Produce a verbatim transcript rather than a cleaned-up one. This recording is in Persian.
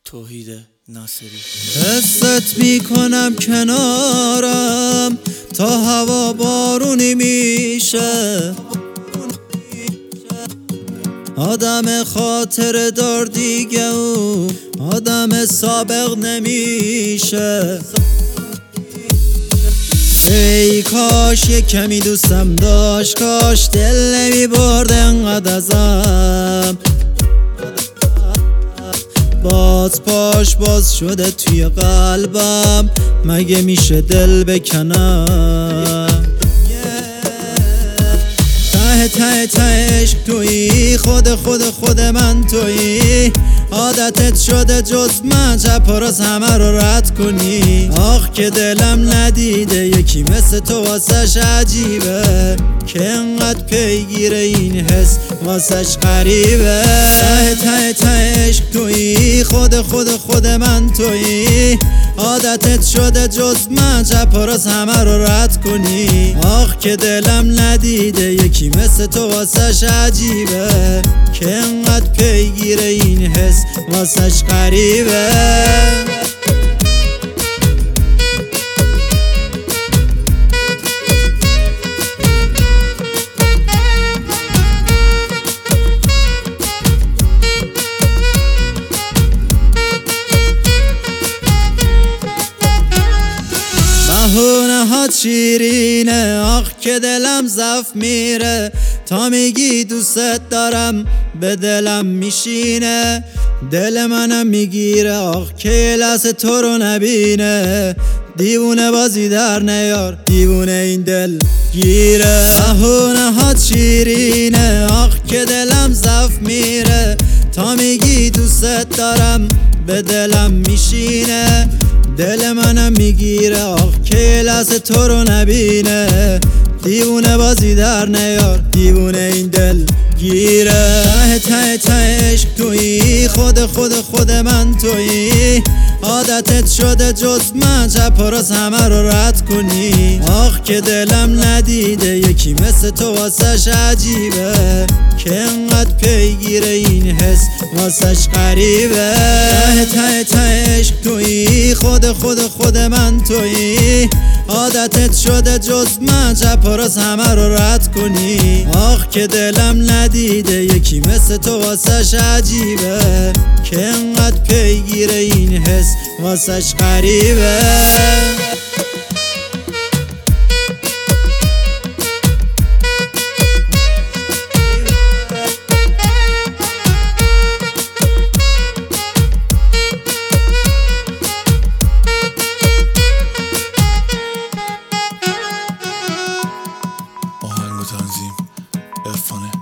توحید ناصری. حست میکنم کنارم تا هوا بارونی میشه، آدم خاطر دار دیگه و آدم سابق نمیشه. ای کاش یه کمی دوستم داشت، کاش دل نمی برد انقدر ازم. باز پاش باز شده توی قلبم، مگه میشه دل بکنم؟ ته ته ته عشق تویی، خود خود خود من تویی، عادتت شده جز من چپ راست همه رو رد کنی. آخ که دلم ندیده یکی مثل تو واسش عجیبه، که انقدر پیگیر این حس واسش غریبه. ته ته ته عشق تویی، خود خود خود من تویی، عادتت شده جز من چپ راست همه رو رد کنی. آخ که دلم ندیده یکی مثل تو واسش عجیبه، که انقدر پیگیر این حس واسش غریبه. بهونه ها شیرینه، آخ که دلم زف میره، تا میگی دوست دارم به دلم میشینه. دل منم میگیره آخ که لحظه تو رو نبینه، دیوونه بازی در نیار دیوونه این دل گیره. بهونه ها شیرینه، آخ که دلم زف میره، تا میگی دوست دارم به دلم میشینه. دل منم میگیره آخ که لحظه تو رو نبینه، دیوونه بازی در نیار دیوونه این دل گیره. ته ته ته عشق تویی، خود خود خود من تویی، عادتت شده جز من چپ راست همه رو رد کنی. آخ که دلم ندیده یکی مثل تو واسش عجیبه، که انقدر پیگیر این حس واسش غریبه. ته ته ته عشق تویی، خود خود خود من تویی، عادتت شده جز من چپ راست همه رو رد کنی. آخ که دلم ندیده یکی مثل تو واسش عجیبه، که انقدر پیگیر این حس واسش غریبه. آهنگ و تنظیم عرفانه.